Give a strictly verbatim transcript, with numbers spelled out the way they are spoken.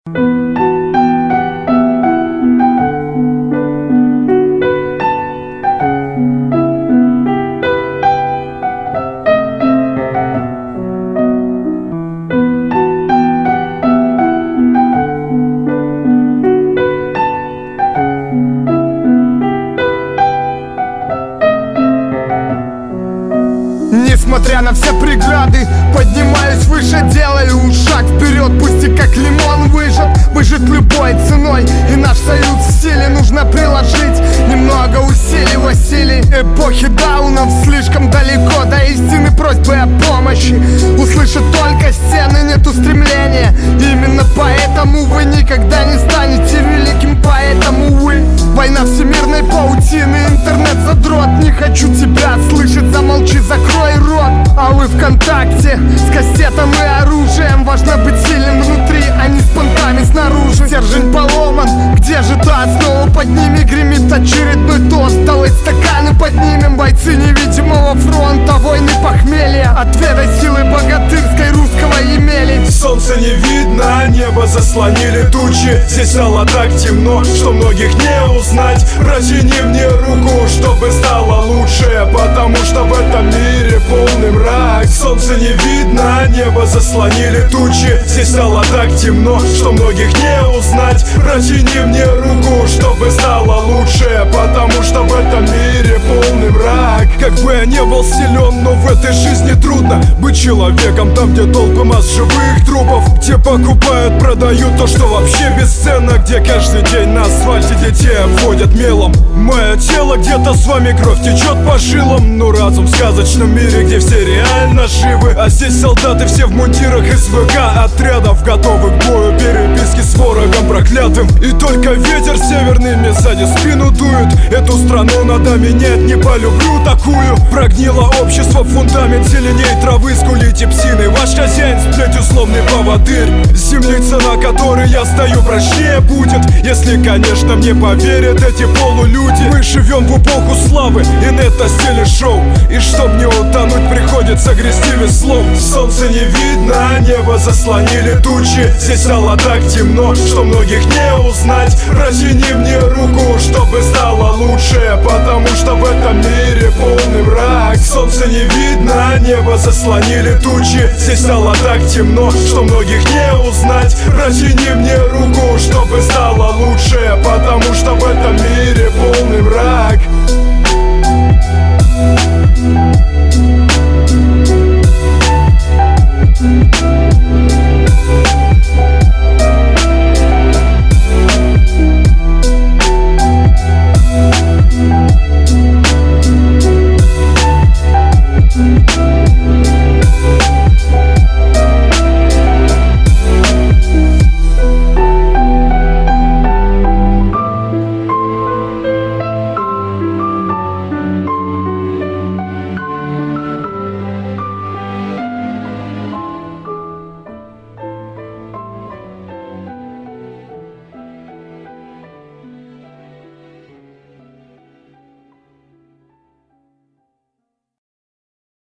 Несмотря на все преграды, поднимаюсь выше, делаю шаг вперед. Пусть и как лимон выжат, выжат любой ценой. И наш союз в силе нужно приложить немного усилий. Василий, эпохи даунов слишком далеко до истины, просьбы о помощи услышат только стены, нету стремления. Именно поэтому вы никогда не станете великим поэтом, увы. Война всемирной паутины, интернет-задрот. Не хочу тебя слышать, замолчи, закрой рот. А вы ВКонтакте с кастетом и оружием. Важно быть сильным внутри, а не с понтами снаружи. Стержень поломан, где же та основа? Под ними гремит очередной тост. Давай стаканы поднимем, бойцы невидимого фронта. Войны похмелья, отведай силы богатырской русского емели. Солнце не видно, небо заслонили тучи. Здесь стало так темно, что многих не узнать. Протяни мне руку, чтобы стало лучше, потому что в этом мире полный мрак. Солнце не видно, небо заслонили тучи. Здесь стало так темно, что многих не узнать. Протяни мне руку, чтобы стало лучше, потому что в этом мире полный мрак. Как бы я не был силен, но в этой жизни трудно быть человеком там, где толпы масс живых трупов, где покупают, продают то, что вообще бесценно, где каждый день на асфальте детей обводят мелом. Мое тело где-то с вами, кровь течет по жилам. Но разум в сказочном мире, где все реально живы. А здесь солдаты все в мундирах из ВК отрядов, готовы к бою, переписки с ворогом проклятым. И только ветер северный мне сзади спину дует. Эту страну надо менять, не полюблю такую. Прогнило общество, фундамент зеленей травы. Скулите псины, ваш хозяин сплеть условный поводырь. Землица, на которой я стою, прочнее будет, если, конечно, мне поверят эти полулюди. Мы живем в эпоху славы, инета стиле шоу. И чтоб не утонуть, приходится грести веслом. Солнце не видно, небо заслонили тучи. Здесь стало так темно, что многих не узнать. Протяни мне руку, чтобы стало лучше, потому что в этом мире полный мрак. Солнце не видно, небо заслонили тучи. Здесь стало так темно, что многих не узнать. Протяни мне руку, чтобы стало лучше, потому что в этом